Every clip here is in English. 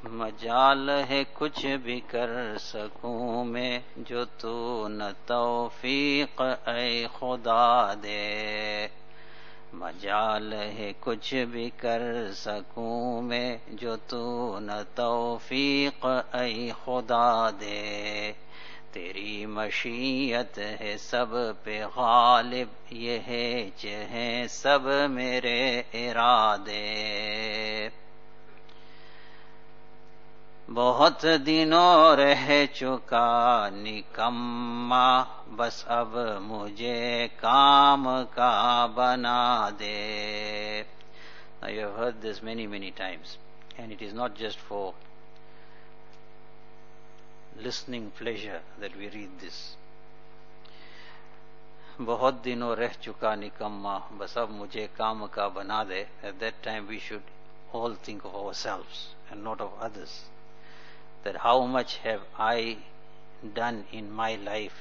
मजाल है कुछ भी कर सकूं मैं, जो तू न तौफीक ऐ खुदा दे। मजाल है कुछ भी कर सकूं मैं, जो तू न तौफीक ऐ खुदा दे। तेरी मशीयत है सब पे गालिब, ये है चहे सब मेरे इरादे। बहुत दिनों रह चुका निकम्मा, बस अब मुझे काम का बना दे। Now you have heard this many times, and it is not just for listening pleasure that we read this. बहुत दिनों रह चुका निकम्मा, बस अब मुझे काम का बना दे. At that time we should all think of ourselves and not of others. That how much have I done in my life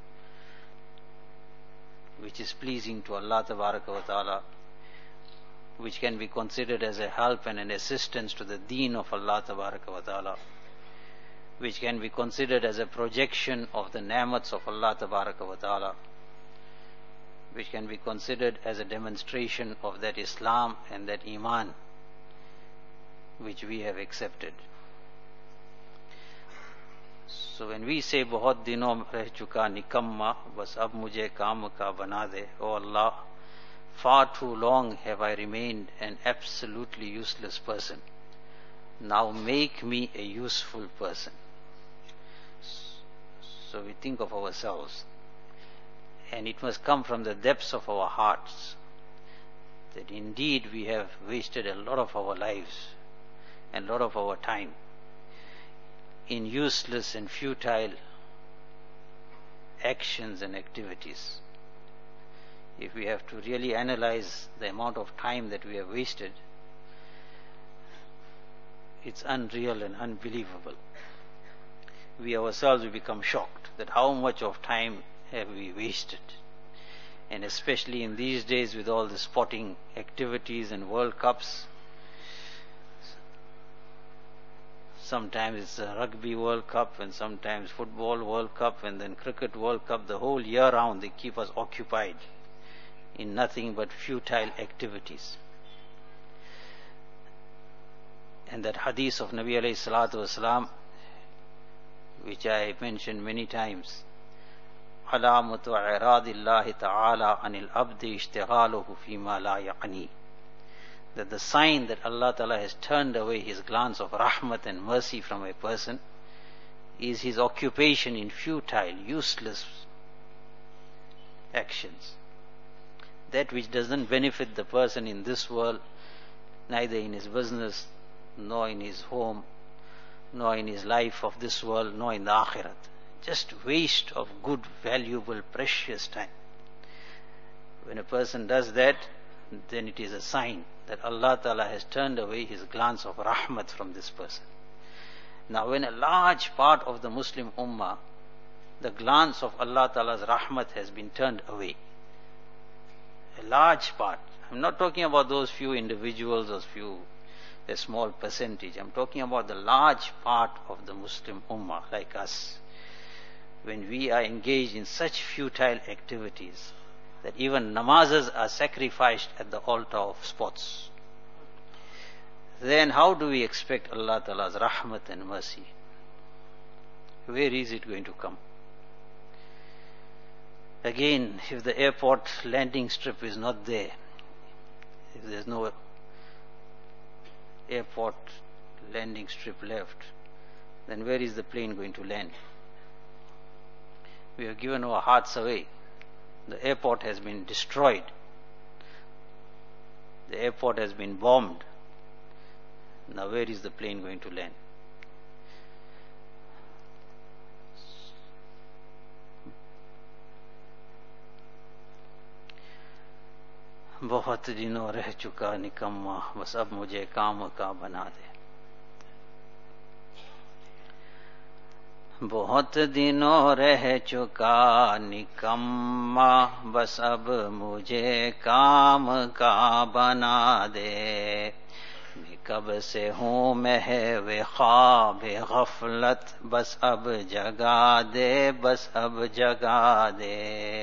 which is pleasing to Allah Tabaraka wa Ta'ala, which can be considered as a help and an assistance to the deen of Allah Tabaraka wa Ta'ala, which can be considered as a projection of the ni'mats of Allah Tabaraka wa Ta'ala, which can be considered as a demonstration of that Islam and that Iman which we have accepted. So when we say बहुत दिनों रह चुका निकम्मा, बस अब मुझे काम का बना दे. Oh Allah, far too long have I remained an absolutely useless person. Now make me a useful person. So we think of ourselves, and it must come from the depths of our hearts that indeed we have wasted a lot of our lives and a lot of our time in useless and futile actions and activities. If we have to really analyze the amount of time that we have wasted, it's unreal and unbelievable. We ourselves will become shocked that how much of time have we wasted. And especially in these days with all the sporting activities and World Cups, sometimes it's a Rugby World Cup and sometimes Football World Cup and then Cricket World Cup. The whole year round they keep us occupied in nothing but futile activities. And that hadith of Nabi alayhi salatu wasalam, which I mentioned many times, alamatu i'radillahi ta'ala anil abdi ishtighaluhu fima la yaqni, that the sign that Allah Ta'ala has turned away His glance of rahmat and mercy from a person is his occupation in futile, useless actions. That which doesn't benefit the person in this world, neither in his business, nor in his home, nor in his life of this world, nor in the akhirat. Just waste of good, valuable, precious time. When a person does that, then it is a sign that Allah Ta'ala has turned away His glance of rahmat from this person. Now when a large part of the Muslim Ummah, the glance of Allah Ta'ala's rahmat has been turned away, a large part, I'm not talking about those few individuals or a small percentage, I'm talking about the large part of the Muslim Ummah like us. When we are engaged in such futile activities that even namazes are sacrificed at the altar of sports, then how do we expect Allah Ta'ala's rahmat and mercy? Where is it going to come? Again, if the airport landing strip is not there, if there's no airport landing strip left, then where is the plane going to land? We have given our hearts away. The airport has been destroyed. The airport has been bombed. Now where is the plane going to land? बहुत दिनों रह चुका निकम्मा, बस अब मुझे काम का बना दे. बहुत दिनों रह चुका निकम्मा, बस अब मुझे काम का बना दे. کب سے ہوں محو خواب غفلت، بس اب جگا دے، بس اب جگا دے۔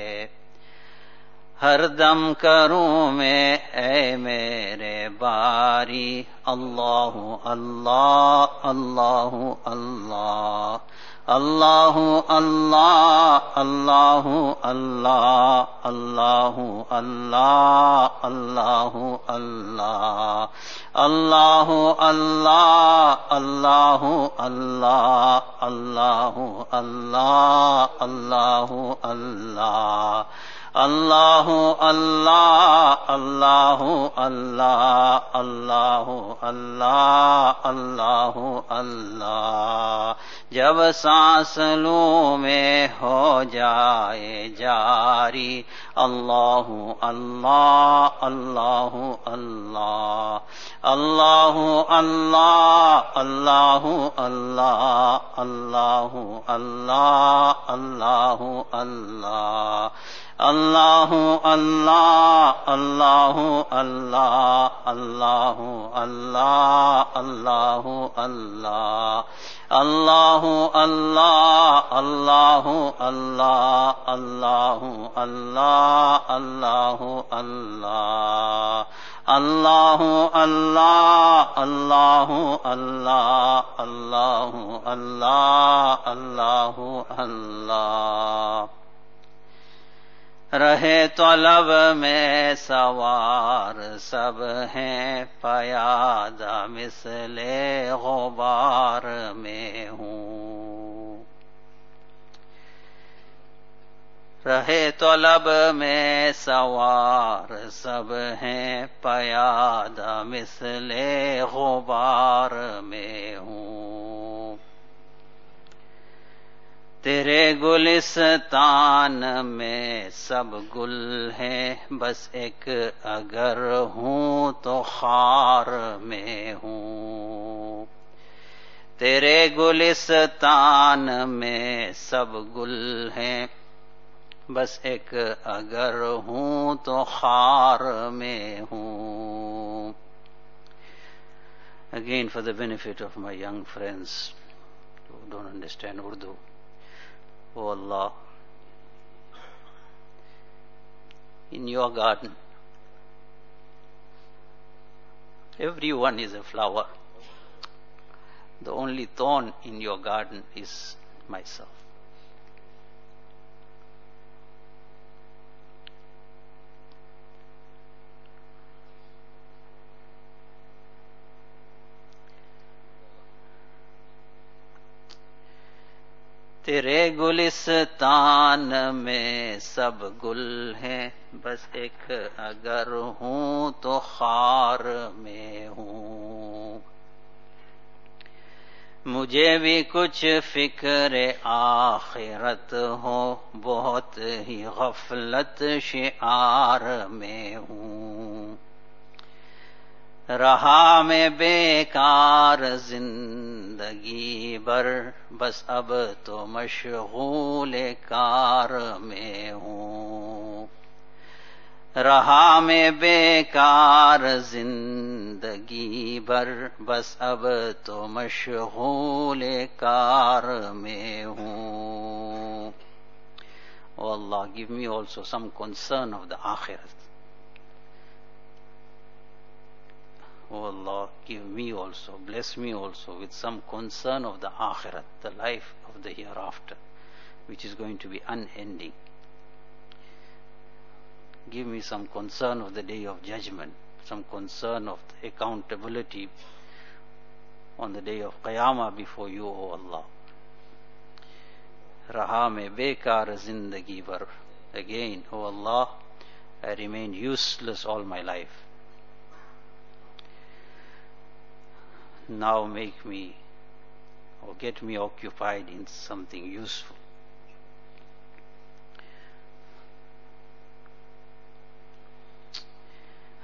ہر دم کروں میں اے میرے باری، اللہ اللہ اللہ اللہ، اللہ اللہ اللہ اللہ، اللہ اللہ اللہ اللہ، اللہ اللہ اللہ اللہ، اللہ اللہ اللہ اللہ، اللہ اللہ اللہ اللہ، اللہ اللہ اللہ اللہ۔ جب سانس لوں میں ہو جائے جاری، اللہ اللہ اللہ اللہ، اللہ اللہ اللہ اللہ، اللہ اللہ اللہ اللہ، اللہ اللہ اللہ اللہ، اللہ اللہ اللہ اللہ، اللہ اللہ اللہ اللہ، اللہ اللہ اللہ اللہ، اللہ اللہ اللہ اللہ، اللہ اللہ اللہ اللہ۔ رہے طلب میں سوار سب ہیں، پیادہ مثل غبار میں ہوں۔ رہے طلب میں سوار سب ہیں، پیادہ مثل غبار میں ہوں۔ تیرے گلستان میں سب گل ہیں، بس ایک اگر ہوں تو خار میں ہوں۔ تیرے گلستان میں سب گل ہیں، بس ایک اگر ہوں تو خار میں ہوں۔ Again, for the benefit of my young friends who don't understand Urdu, Oh Allah, in your garden, everyone is a flower. The only thorn in your garden is myself. تیرے گلستان میں سب گل ہیں، بس ایک اگر ہوں تو خار میں ہوں۔ مجھے بھی کچھ فکر آخرت ہو، بہت ہی غفلت شعار میں ہوں۔ رہا میں بیکار زندگی بھر، بس اب تو مشغول کار میں ہوں۔ رہا میں بیکار زندگی بھر، بس اب تو مشغول کار میں ہوں۔ Oh Allah, give me also some concern of the Akhirat. Oh Allah, give me also, bless me also with some concern of the Akhirat, the life of the hereafter, which is going to be unending. Give me some concern of the day of judgment, some concern of the accountability on the day of Qiyamah before you, O Allah. Raha mein bekar zindagi bhar. Again, O Allah, I remained useless all my life. Now make me or get me occupied in something useful.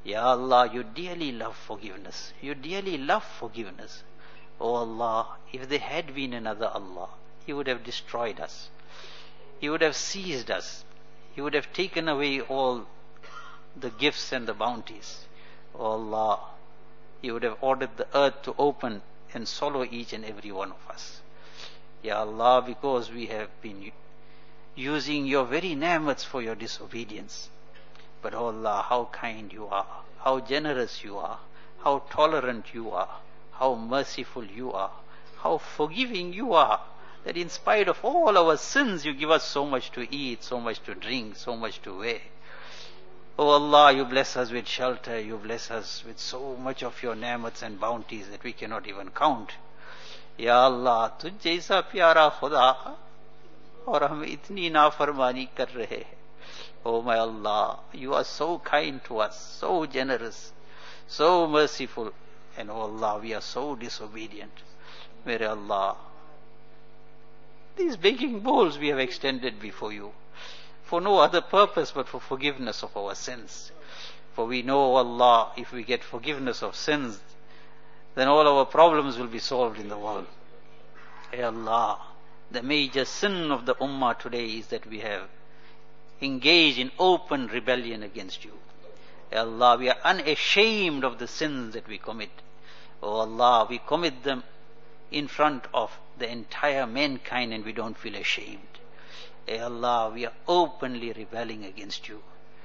Ya Allah, you dearly love forgiveness. You dearly love forgiveness. Oh Allah, if there had been another Allah, He would have destroyed us. He would have seized us. He would have taken away all the gifts and the bounties. Oh Allah, He would have ordered the earth to open and swallow each and every one of us. Ya Allah, because we have been using your very ni'mats for your disobedience. But oh Allah, how kind you are, how generous you are, how tolerant you are, how merciful you are, how forgiving you are, that in spite of all our sins, you give us so much to eat, so much to drink, so much to wear. Oh Allah, you bless us with shelter, you bless us with so much of your ni'mats and bounties that we cannot even count. Ya Allah, तुझ जैसा प्यारा खुदा और हम इतनी नाफरमानी कर रहे हैं. Oh my Allah, you are so kind to us, so generous, so merciful, and oh Allah, we are so disobedient. Mere Allah, these begging bowls we have extended before you, for no other purpose but for forgiveness of our sins. For we know, Allah, if we get forgiveness of sins, then all our problems will be solved in the world. Hey Allah, the major sin of the Ummah today is that we have engaged in open rebellion against you. Hey Allah, we are unashamed of the sins that we commit. Oh Allah, we commit them in front of the entire mankind and we don't feel ashamed. Hey Allah, we are openly rebelling against you.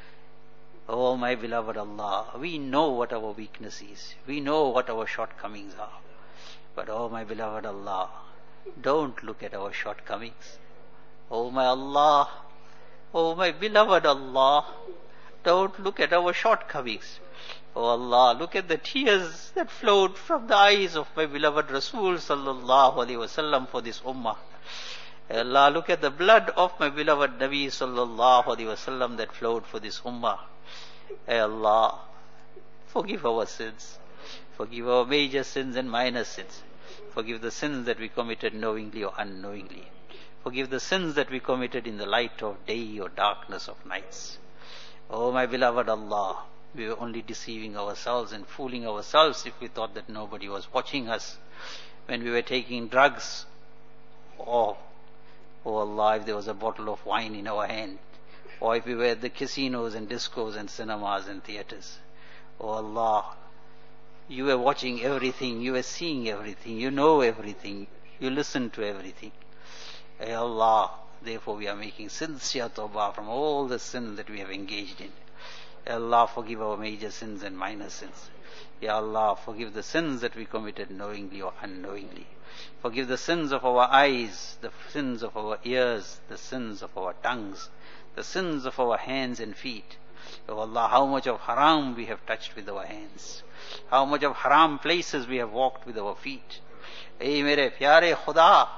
Oh my beloved Allah, we know what our weakness is. We know what our shortcomings are. But oh my beloved Allah, don't look at our shortcomings. Oh my Allah, oh my beloved Allah, don't look at our shortcomings. Oh Allah, look at the tears that flowed from the eyes of my beloved Rasul sallallahu alaihi wasallam for this ummah. Allah, look at the blood of my beloved Nabi sallallahu alaihi wasallam that flowed for this ummah. Hey Allah, forgive our sins. Forgive our major sins and minor sins. Forgive the sins that we committed knowingly or unknowingly. Forgive the sins that we committed in the light of day or darkness of nights. Oh my beloved Allah, we were only deceiving ourselves and fooling ourselves if we thought that nobody was watching us. When we were taking drugs, or, oh Allah, if there was a bottle of wine in our hand, or if we were at the casinos and discos and cinemas and theaters. Oh Allah, you were watching everything, you were seeing everything, you know everything, you listen to everything. Hey Allah, therefore we are making sincere tawbah from all the sins that we have engaged in. Hey Allah, forgive our major sins and minor sins. Ya Allah, forgive the sins that we committed knowingly or unknowingly. Forgive the sins of our eyes, the sins of our ears, the sins of our tongues, the sins of our hands and feet. Oh Allah, how much of haram we have touched with our hands. How much of haram places we have walked with our feet. Hey mere pyare Khuda,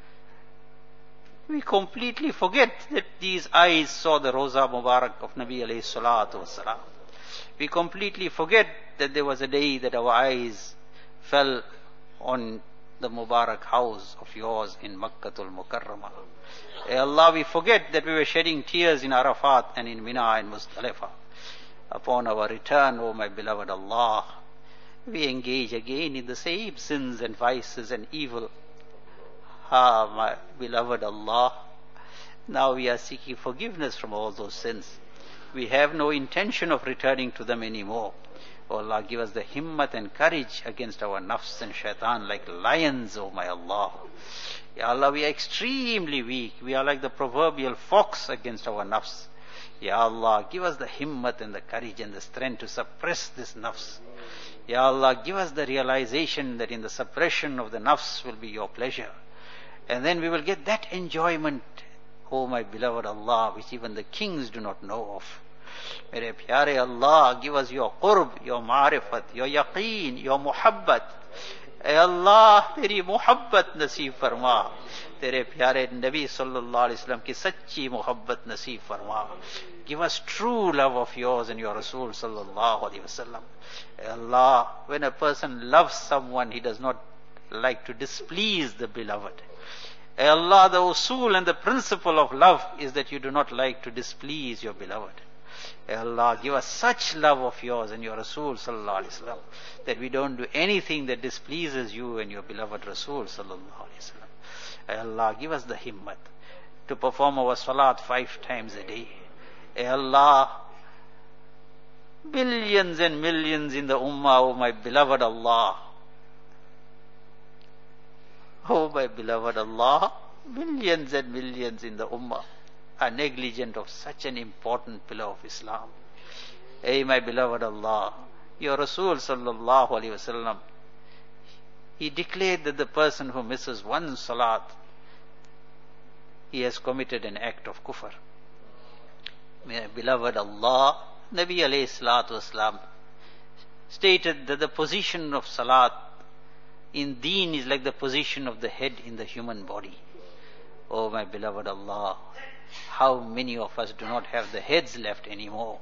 we completely forget that these eyes saw the Roza Mubarak of Nabi alayhi salatu wasalam. We completely forget that there was a day that our eyes fell on the Mubarak house of yours in Makkatul Mukarramah. Hey Allah, we forget that we were shedding tears in Arafat and in Mina and Muzdalifah. Upon our return, O my beloved Allah, we engage again in the same sins and vices and evil. Ah, my beloved Allah, now we are seeking forgiveness from all those sins. We have no intention of returning to them anymore. Oh Allah, give us the himmat and courage against our nafs and shaitan like lions, O my Allah. Ya Allah, we are extremely weak. We are like the proverbial fox against our nafs. Ya Allah, give us the himmat and the courage and the strength to suppress this nafs. Ya Allah, give us the realization that in the suppression of the nafs will be your pleasure. And then we will get that enjoyment, O my beloved Allah, which even the kings do not know of. Mere pyare Allah, give us your qurb, your ma'rifat, your yaqeen, your muhabbat. Ay Allah, teri muhabbat naseeb farma. Tere pyare Nabi sallallahu alaihi wasallam ki sachi muhabbat naseeb farma. Give us true love of yours and your Rasul sallallahu alaihi wasallam. Ay Allah, when a person loves someone, he does not like to displease the beloved. Ay Allah, the usul and the principle of love is that you do not like to displease your beloved. Allah, give us such love of yours and your Rasul sallallahu alaihi wasallam that we don't do anything that displeases you and your beloved Rasul sallallahu alaihi wasallam. Allah, give us the himmat to perform our salat 5 times a day. Allah, billions and millions in the ummah, oh my beloved Allah. Oh my beloved Allah, millions and millions in the ummah are negligent of such an important pillar of Islam. Hey my beloved Allah, your Rasul sallallahu alaihi wasallam, he declared that the person who misses one salat, he has committed an act of kufr. My beloved Allah, Nabi alayhi salatu wasalam stated that the position of salat in deen is like the position of the head in the human body. Oh my beloved Allah, how many of us do not have the heads left anymore?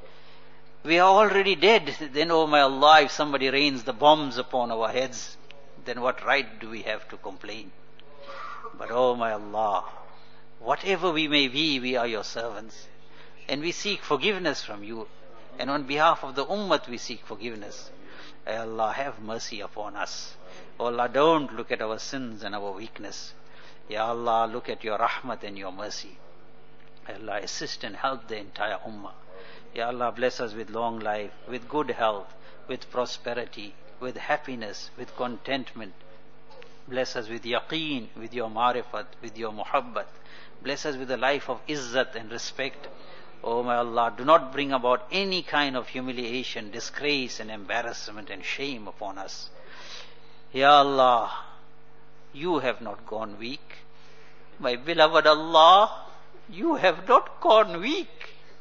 We are already dead. Then, oh my Allah, if somebody rains the bombs upon our heads, then what right do we have to complain? But oh my Allah, whatever we may be, we are your servants. And we seek forgiveness from you. And on behalf of the ummah, we seek forgiveness. Ay Allah, have mercy upon us. Oh Allah, don't look at our sins and our weakness. Ya Allah, look at your rahmat and your mercy. Ya Allah, assist and help the entire ummah. Ya Allah, bless us with long life, with good health, with prosperity, with happiness, with contentment. Bless us with yaqeen, with your marifat, with your muhabbat. Bless us with a life of izzat and respect. Oh my Allah, do not bring about any kind of humiliation, disgrace and embarrassment and shame upon us. Ya Allah, you have not gone weak. My beloved Allah, you have not gone weak.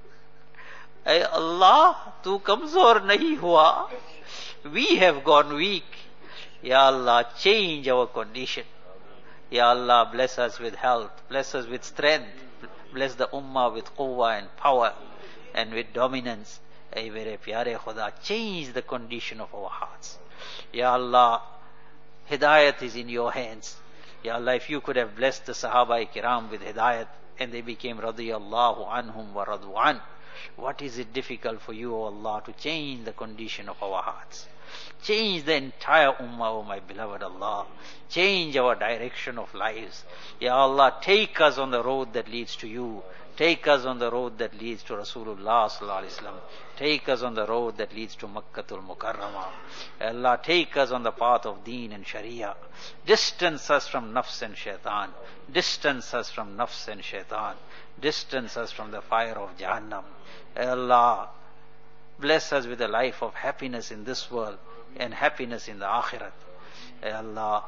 Ay Allah, tu kamzor nahi hua. We have gone weak. Ya Allah, change our condition. Ya Allah, bless us with health, bless us with strength, bless the ummah with quwwah and power and with dominance. Ay mere pyare Khuda, change the condition of our hearts. Ya Allah, hidayat is in your hands. Ya Allah, if you could have blessed the Sahaba Kiram with hidayat and they became radiyallahu anhum wa radu an, what is it difficult for you, O Allah, to change the condition of our hearts? Change the entire ummah, O my beloved Allah. Change our direction of lives. Ya Allah, take us on the road that leads to you. Take us on the road that leads to Rasulullah sallallahu alaihi wasallam. Take us on the road that leads to Makkatul Mukarramah. Allah, take us on the path of Deen and Sharia. Distance us from nafs and shaitan. Distance us from nafs and shaitan. Distance us from the fire of Jahannam. Allah, bless us with a life of happiness in this world and happiness in the akhirat. Allah,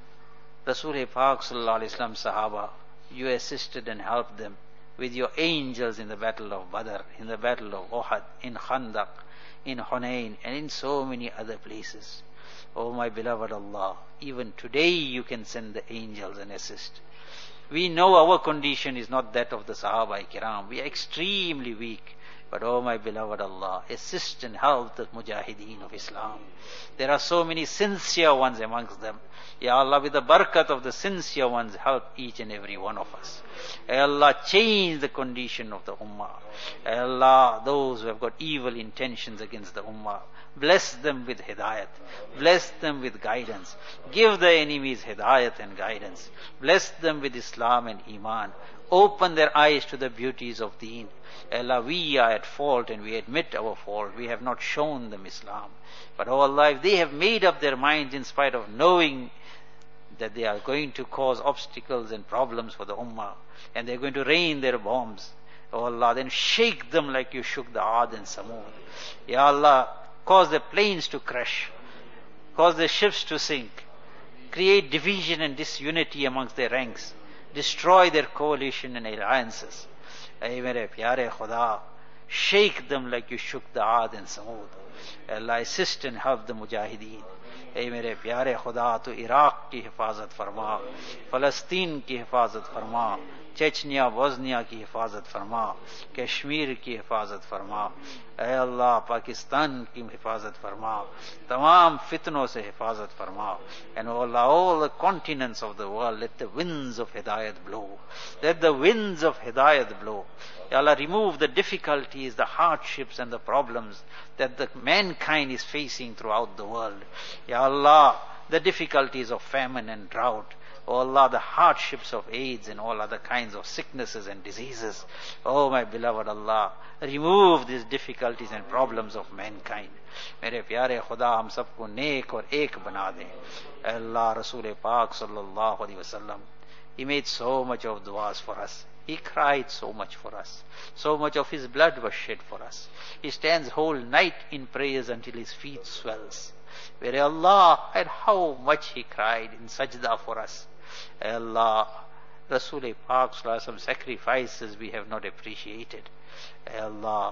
Rasul Pak sallallahu alaihi wasallam Sahaba, you assisted and helped them with your angels in the battle of Badr, in the battle of Uhud, in Khandaq, in Hunain, and in so many other places. Oh my beloved Allah, even today you can send the angels and assist. We know our condition is not that of the Sahaba Kiram. We are extremely weak. But oh my beloved Allah, assist and help the mujahideen of Islam. There are so many sincere ones amongst them. Ya Allah, with the barakat of the sincere ones, help each and every one of us. Ya Allah, change the condition of the ummah. Ya Allah, those who have got evil intentions against the ummah, bless them with hidayat. Bless them with guidance. Give the enemies hidayat and guidance. Bless them with Islam and Iman. Open their eyes to the beauties of Deen. Allah, we are at fault and we admit our fault. We have not shown them Islam. But oh Allah, if they have made up their minds in spite of knowing that they are going to cause obstacles and problems for the ummah, and they are going to rain their bombs, oh Allah, then shake them like you shook the Aad and Samud. Ya Allah, cause the planes to crash, cause the ships to sink, create division and disunity amongst their ranks, destroy their coalition and alliances. Ay mere pyare Khuda, shake them like you shook the Aad and Samud. Allah, assist and help the mujahideen. Ay mere pyare Khuda, tu Iraq ki hifazat farma, Palestine ki hifazat farma, Chechnya Bosnia की हिफाजत फरमा, कश्मीर की हिफाजत फरमा, ऐ अल्लाह पाकिस्तान की हिफाजत फरमा, तमाम फितनों से हिफाजत फरमा. And O Allah, all the continents of the world, let the winds of hidayat blow. Let the winds of hidayat blow. Ya Allah, remove the difficulties, the hardships and the problems that the mankind is facing throughout the world. Ya Allah, the difficulties of famine and drought. Oh Allah, the hardships of AIDS and all other kinds of sicknesses and diseases. Oh my beloved Allah, remove these difficulties and problems of mankind. मेरे प्यारे खुदा हम सबको नेक और एक बना दें. Allah, Rasul Pak sallallahu alaihi wasallam, he made so much of du'as for us. He cried so much for us. So much of his blood was shed for us. He stands whole night in prayers until his feet swells. Where Allah, and how much he cried in sajda for us. Allah, Rasul Pak sallallahu alaihi wasallam sacrifices we have not appreciated. Allah,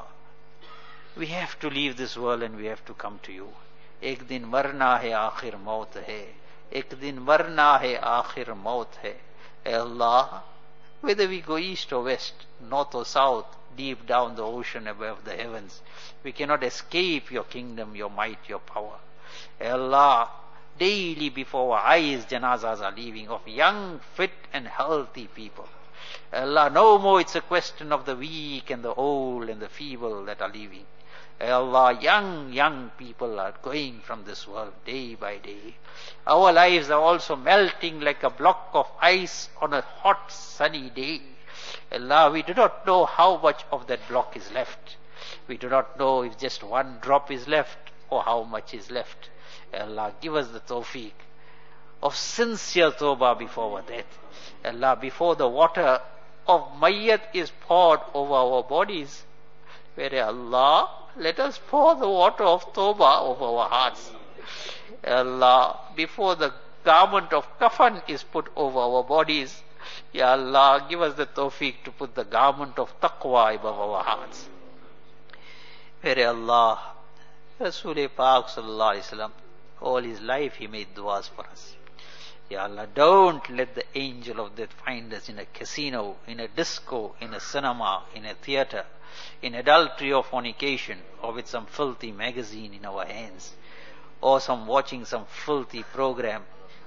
we have to leave this world and we have to come to you. एक दिन मरना है आखिर मौत है, एक दिन मरना है आखिर मौत है. Allah, whether we go east or west, north or south, deep down the ocean above the heavens, we cannot escape your kingdom, your might, your power. Allah, daily before our eyes janazas are leaving of young, fit and healthy people. Allah, no more it's a question of the weak and the old and the feeble that are leaving. Allah, young people are going from this world day by day. Our lives are also melting like a block of ice on a hot sunny day. Allah, we do not know how much of that block is left. We do not know if just one drop is left or how much is left. Allah, give us the tawfiq of sincere tawbah before our death. Allah, before the water of mayyat is poured over our bodies, where Allah, let us pour the water of tawbah over our hearts. Allah, before the garment of kafan is put over our bodies, Ya Allah, give us the tawfiq to put the garment of taqwa above our hearts. Where Allah, Rasul Pak sallallahu alaihi wasallam, all his life he made du'as for us. Ya Allah, don't let the angel of death find us in a casino, in a disco, in a cinema, in a theater, in adultery or fornication, or with some filthy magazine in our hands, or watching some filthy program,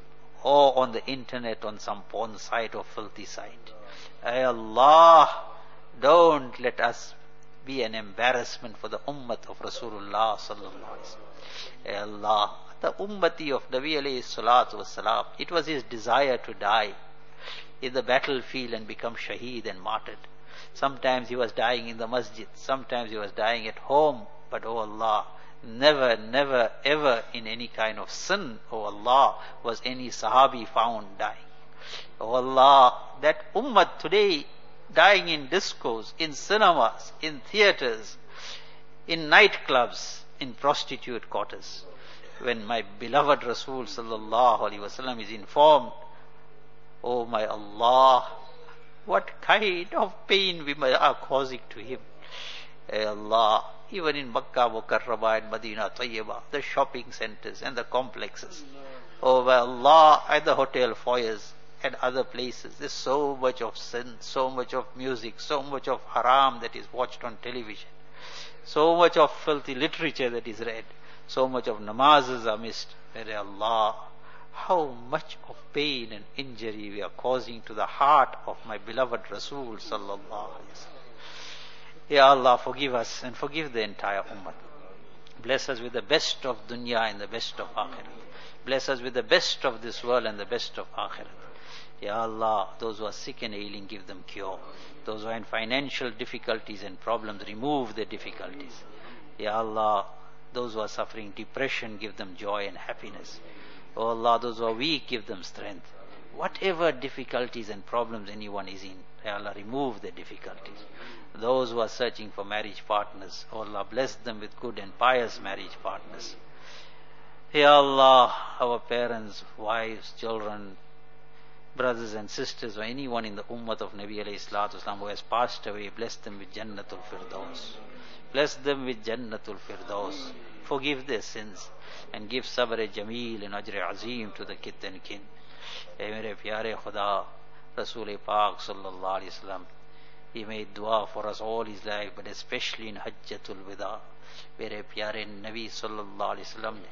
or on the internet on some porn site or filthy site. Ay Allah, don't let us be an embarrassment for the ummah of Rasulullah sallallahu alaihi wasallam. Ay Allah, the ummati of Nabi alayhi salatu wasalam, it was his desire to die in the battlefield and become shaheed and martyred. Sometimes he was dying in the masjid, sometimes he was dying at home, but oh Allah, never ever in any kind of sin, oh Allah, was any sahabi found dying. Oh Allah, that ummah today dying in discos, in cinemas, in theaters, in nightclubs, in prostitute quarters. When my beloved Rasul sallallahu alaihi wasallam is informed, oh my Allah, what kind of pain we are causing to him. Hey Allah, even in Makkah, Mukarramah and Medina, Tayyibah, the shopping centers and the complexes. Oh my Allah, at the hotel foyers and other places, there's so much of sin, so much of music, so much of haram that is watched on television, so much of filthy literature that is read, so much of namazes are missed. Hey Allah, how much of pain and injury we are causing to the heart of my beloved Rasul sallallahu alaihi wasallam. Ya Allah, forgive us and forgive the entire ummah. Bless us with the best of dunya and the best of akhirat. Bless us with the best of this world and the best of akhirat. Ya Allah, those who are sick and ailing, give them cure. Those who are in financial difficulties and problems, remove their difficulties. Ya Allah, those who are suffering depression, give them joy and happiness. Oh Allah, those who are weak, give them strength. Whatever difficulties and problems anyone is in, Ya Allah, remove the difficulties. Those who are searching for marriage partners, oh Allah, bless them with good and pious marriage partners. Ya Allah, our parents, wives, children, brothers and sisters, or anyone in the ummah of Nabi alayhi salatu wasalam who has passed away, bless them with Jannatul Firdaus. Bless them with Jannatul Firdaus. Forgive their sins and give sabr jameel and ajr azim to the kith and kin. Hey mere pyare Khuda, Rasul Pak sallallahu alaihi wasallam, he made dua for us all his life, but especially in Hajjatul Wida. میرے پیارے نبی صلی اللہ علیہ وسلم نے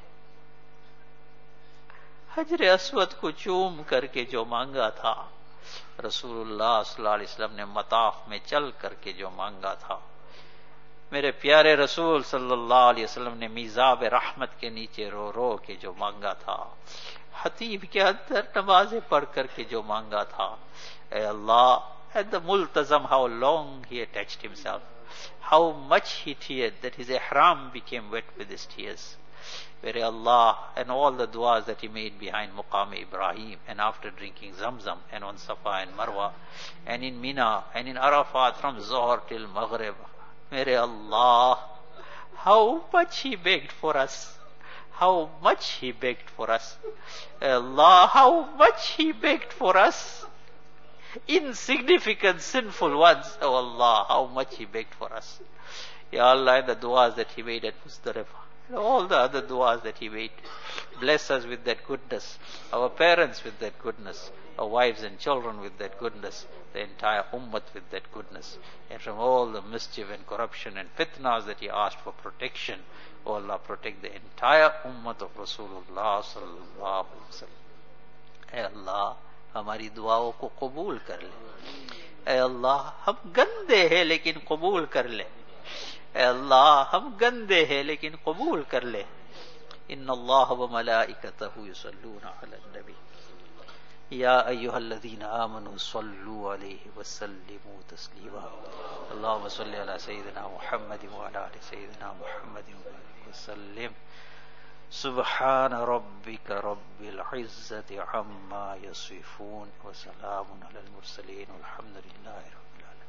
حجر اسود کو چوم کر کے جو مانگا تھا، رسول اللہ صلی اللہ علیہ وسلم نے مطاف میں چل کر کے جو مانگا تھا، میرے پیارے رسول صلی اللہ علیہ وسلم نے میزاب رحمت کے نیچے رو رو کے جو مانگا تھا، حتیب کے اندر نمازیں پڑھ کر کے جو مانگا تھا، اے اللہ، at the multazam, how long he attached himself, how much he teared that his ihram became wet with his tears. Where Allah, and all the du'as that he made behind Muqam Ibrahim, and after drinking Zamzam, and on Safa and Marwa, and in Mina, and in Arafat from Zohar till Maghrib. Mere Allah, how much he begged for us. How much he begged for us. Allah, how much he begged for us. Insignificant, sinful ones. Oh Allah, how much he begged for us. Ya Allah, and the du'as that he made at Muzdalifah, and all the other du'as that he made. Bless us with that goodness, our parents with that goodness, our wives and children with that goodness, the entire ummah with that goodness, and from all the mischief and corruption and fitnas that he asked for protection. Oh Allah, protect the entire ummah of Rasulullah sallallahu alaihi wasallam. Hey Allah, ہماری دعاؤں کو قبول کر لے. اے اللہ، ہم گندے ہیں لیکن قبول کر لے. اے اللہ، ہم گندے ہیں لیکن قبول کر لے. ان اللہ وملائکتہ یصلون علی النبی یا ایھا الذین آمنوا صلوا علیہ وسلموا تسلیما. اللهم صل علی سیدنا محمد وعلی آل سیدنا محمد وسلم. سبحان ربك رب العزة عما يصفون وسلام على المرسلين والحمد لله رب العالمين.